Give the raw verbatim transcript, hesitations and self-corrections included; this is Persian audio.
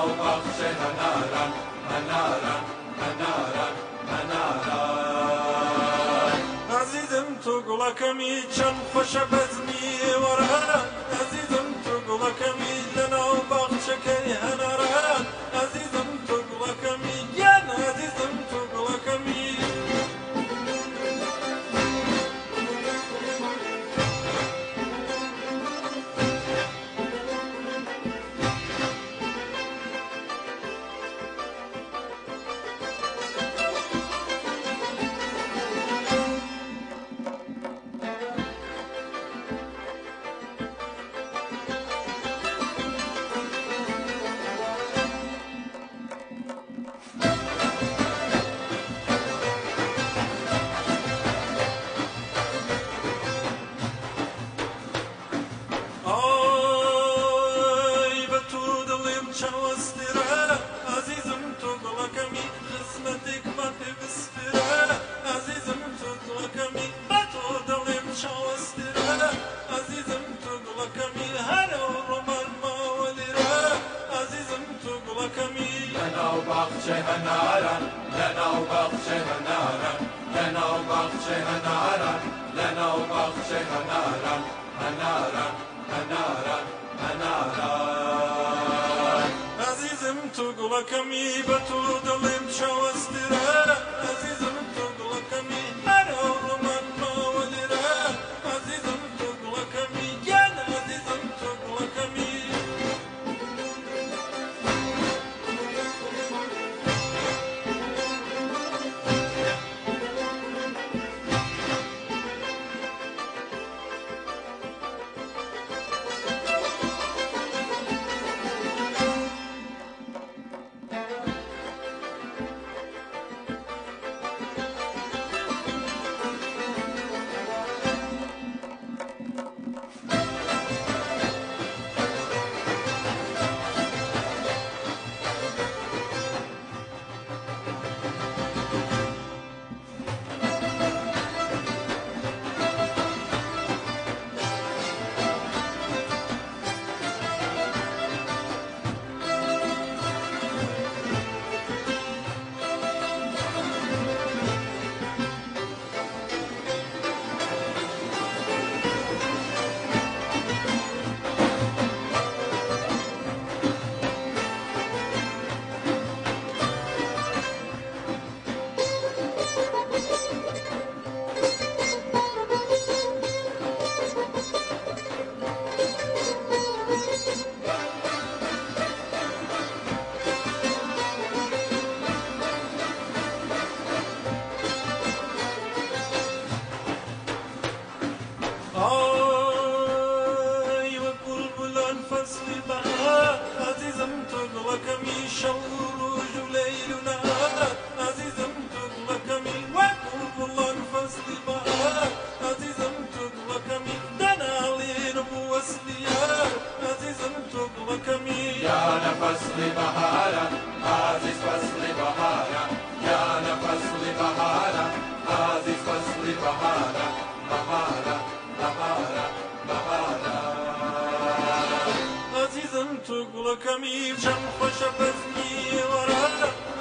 وبخش هنارا هنارا هنارا هنارا عزيزم تقولكمي چەند خۆشە بەزمی وەرهەرە عزیزم تقولكمي لەنا و باخچەکەی هەنارە عزیزم تقولكمي گیان عزیزم تقولكمي شوسترا عزيزم تقولكمي خصمتك ما تبصفرا عزيزم تقولكمي بتودلم شوسترا عزيزم تقولكمي هلا ورمان ما ولرا عزيزم تقولكمي لنا وبخش هنارا لنا وبخش هنارا لنا وبخش هنارا لنا وبخش هنارا هنارا هنارا هنارا عزيزم تقولكمي بتودلم شوسترا عزيزم تقولكمي أنا ورمان ما ولرا عزيزم تقولكمي جانا عزيزم تقولكمي آی و بلبلان فصل بهار عزیزم تقولكمي شهر و لیل و نهار عزیزم تقولكمي و بلبلان فصل بهار عزیزم تقولكمي دنالين بوصليار عزیزم تقولكمي يا فصل بهارا عزيز فصل بهارا يا فصل بهارا عزيز فصل بهارا بهارا بهارا بهارا عزيزم تقولكمي چەند خۆشە بەزمی وەرهەرە